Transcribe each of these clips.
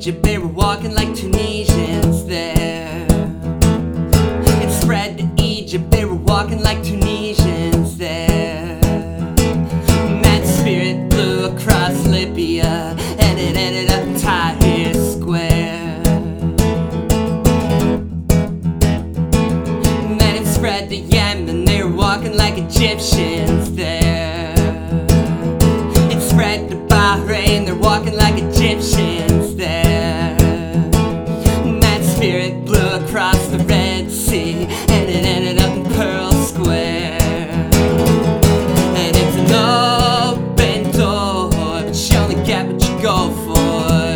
Egypt, they were walking like Tunisians there. It spread to Egypt, they were walking like Tunisians there. And that spirit blew across Libya, and it ended up in Tahrir Square. And then it spread to Yemen, they were walking like Egyptians there. It spread to Bahrain, they're walking like Egyptians there. And that spirit blew across the Red Sea, and it ended up in Pearl Square. And it's an open door, but you only get what you go for.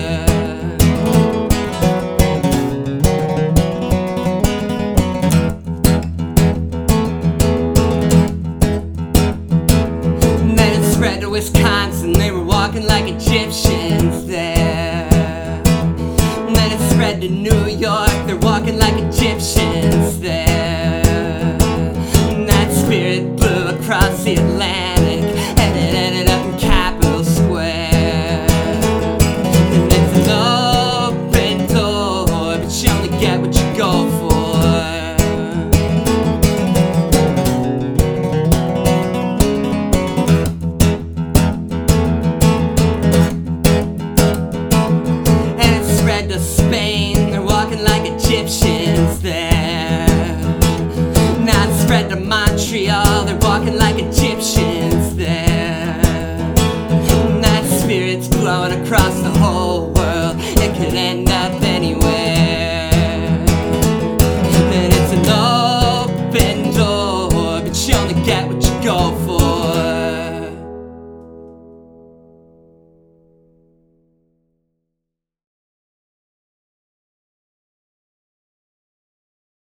And then it spread to Wisconsin, they were walking like Egyptians there. And then it spread to New York, they're walking like Egyptians there. And that spirit blew across the Atlantic, and it ended up in Capitol Square. And it's an open door, but you only get what you go for.